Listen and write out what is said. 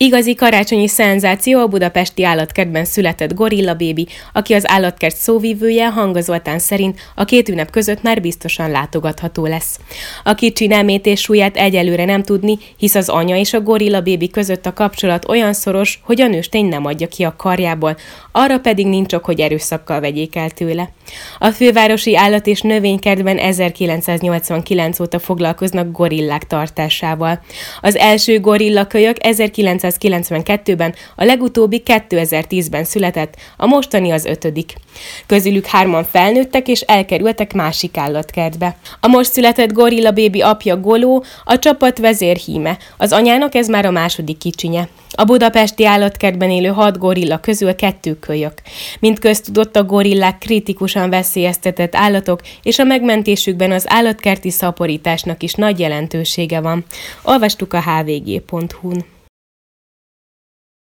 Igazi karácsonyi szenzáció a budapesti állatkertben született Gorilla Baby, aki az állatkert szóvivője, Hanga Zoltán szerint a két ünnep között már biztosan látogatható lesz. A kicsi nemét és súlyát egyelőre nem tudni, hisz az anya és a Gorilla Baby között a kapcsolat olyan szoros, hogy a nőstény nem adja ki a karjából, arra pedig nincs ok, hogy erőszakkal vegyék el tőle. A fővárosi állat- és növénykertben 1989 óta foglalkoznak gorillák tartásával. Az első gorillakölyök 1992-ben, a legutóbbi 2010-ben született, a mostani az 5. Közülük 3 felnőttek és elkerültek másik állatkertbe. A most született Gorilla Baby apja Goló, a csapat vezérhíme, az anyának ez már a második kicsinye. A budapesti állatkertben élő 6 gorilla közül 2 kölyök. Mint köztudott, a gorillák kritikusan veszélyeztetett állatok, és a megmentésükben az állatkerti szaporításnak is nagy jelentősége van. Olvastuk a hvg.hu-n.